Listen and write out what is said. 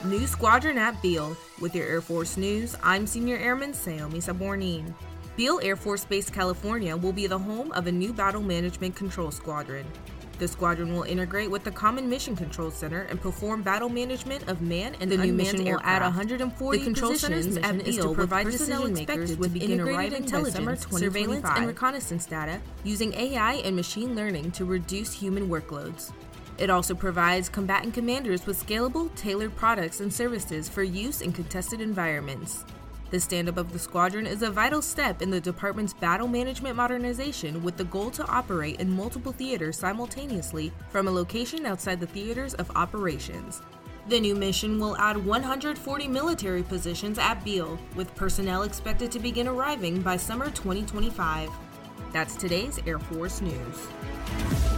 New squadron at Beale. With your Air Force news, I'm Senior Airman Saomi Sabornin. Beale Air Force Base, California will be the home of a new Battle Management Control Squadron. The squadron will integrate with the Common Mission Control Center and perform battle management of manned and unmanned aircraft. Will add 140 control positions at Beale to provide decision makers with integrated intelligence, surveillance, and reconnaissance data using AI and machine learning to reduce human workloads. It also provides combatant commanders with scalable, tailored products and services for use in contested environments. The stand-up of the squadron is a vital step in the department's battle management modernization, with the goal to operate in multiple theaters simultaneously from a location outside the theaters of operations. The new mission will add 140 military positions at Beale, with personnel expected to begin arriving by summer 2025. That's today's Air Force News.